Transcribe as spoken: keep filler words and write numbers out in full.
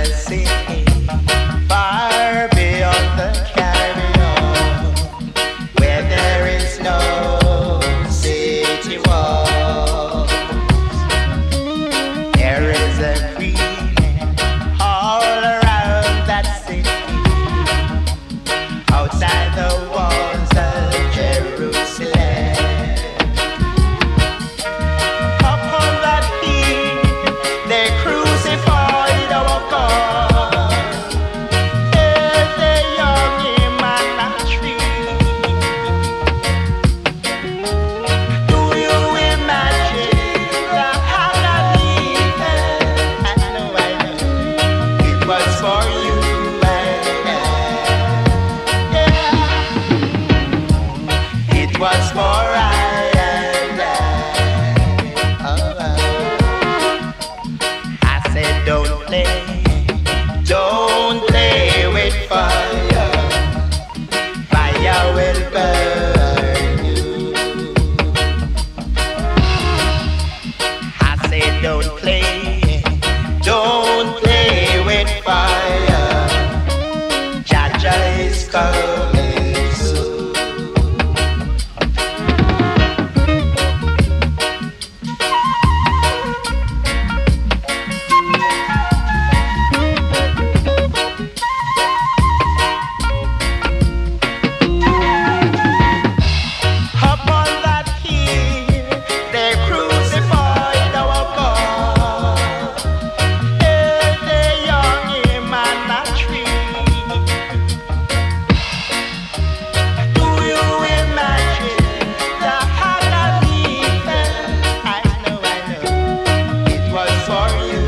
city, far beyond the Caribbean, where there is no city wall. There is a queen all around that city, outside the walls of Jerusalem. Upon that hill, they crucified our God. There's a young man tree. Do you imagine the agony? I know, I know. It was for you and I. Yeah. It was for I and I. Oh, I said, don't play, don't play with fire. Fire will burn you. I said, don't play, don't play with fire. Jaja is coming soon. Upon that hill, they crucified our God. There's a young man tree. Do you imagine the agony? I know, I know. It was for you